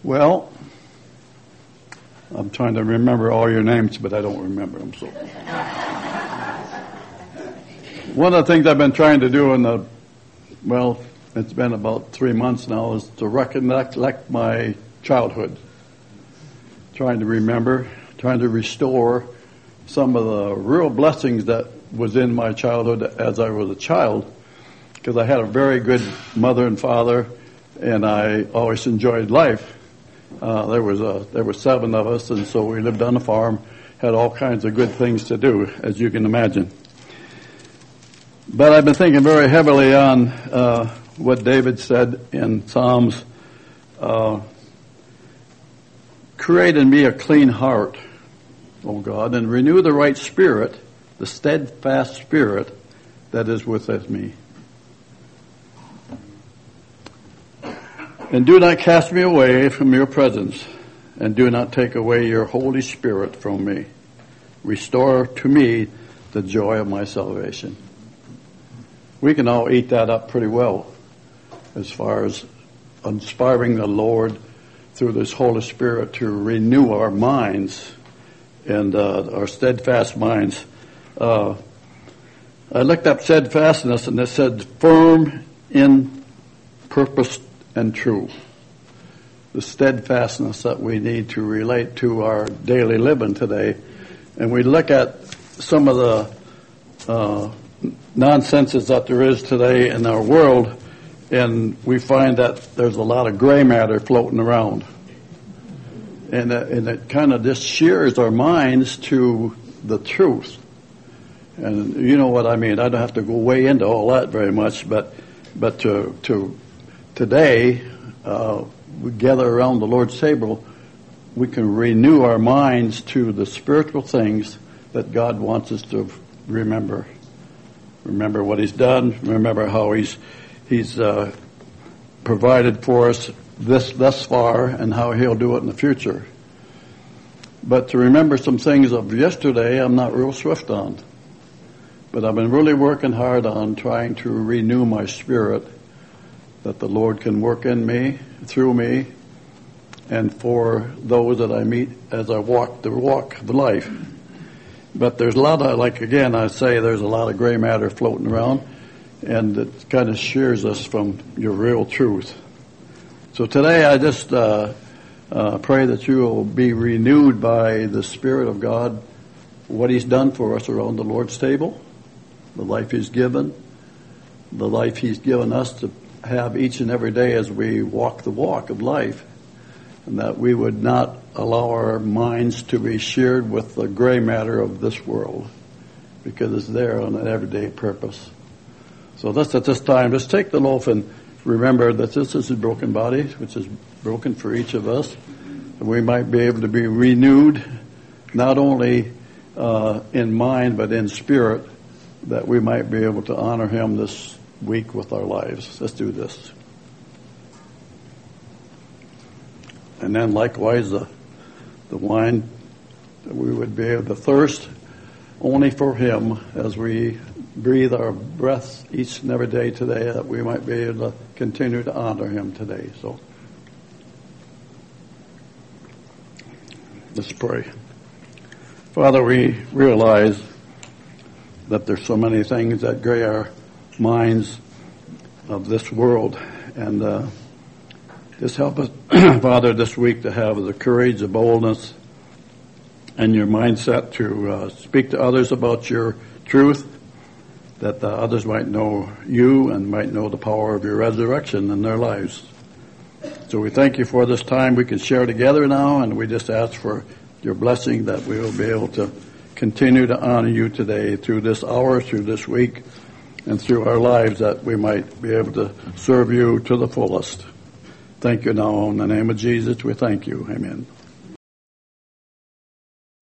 Well, I'm trying to remember all your names, but I don't remember them. So, one of the things I've been trying to do it's been about 3 months now, is to recollect my childhood. Trying to remember, trying to restore some of the real blessings that was in my childhood as I was a child, because I had a very good mother and father, and I always enjoyed life. There were 7 of us, and so we lived on a farm, had all kinds of good things to do, as you can imagine. But I've been thinking very heavily on what David said in Psalms, create in me a clean heart, O God, and renew the right spirit, the steadfast spirit that is within me. And do not cast me away from your presence, and do not take away your Holy Spirit from me. Restore to me the joy of my salvation. We can all eat that up pretty well as far as inspiring the Lord through this Holy Spirit to renew our minds and our steadfast minds. I looked up steadfastness, and it said firm in purpose and true. The steadfastness that we need to relate to our daily living today. And we look at some of the nonsenses that there is today in our world, and we find that there's a lot of gray matter floating around. And it kind of just shears our minds to the truth. And you know what I mean. I don't have to go way into all that very much, but today, we gather around the Lord's table, we can renew our minds to the spiritual things that God wants us to remember. Remember what He's done. Remember how He's provided for us thus far, and how He'll do it in the future. But to remember some things of yesterday, I'm not real swift on. But I've been really working hard on trying to renew my spirit, that the Lord can work in me, through me, and for those that I meet as I walk the walk of life. But there's a lot of, there's a lot of gray matter floating around, and it kind of shears us from your real truth. So today I just pray that you will be renewed by the Spirit of God, what He's done for us around the Lord's table, the life He's given, the life He's given us to have each and every day as we walk the walk of life, and that we would not allow our minds to be sheared with the gray matter of this world, because it's there on an everyday purpose. So let's at this time, just take the loaf and remember that this is a broken body, which is broken for each of us, and we might be able to be renewed, not only in mind but in spirit, that we might be able to honor Him this week with our lives. Let's do this. And then likewise the wine, that we would be able to thirst only for Him as we breathe our breath each and every day today, that we might be able to continue to honor Him today. So let's pray. Father, we realize that there's so many things that gray our minds of this world, and just help us, Father, this week to have the courage, the boldness, and your mindset to speak to others about your truth, that the others might know you and might know the power of your resurrection in their lives. So we thank you for this time we can share together now, and we just ask for your blessing that we will be able to continue to honor you today through this hour, through this week, and through our lives, that we might be able to serve you to the fullest. Thank you now. In the name of Jesus, we thank you. Amen.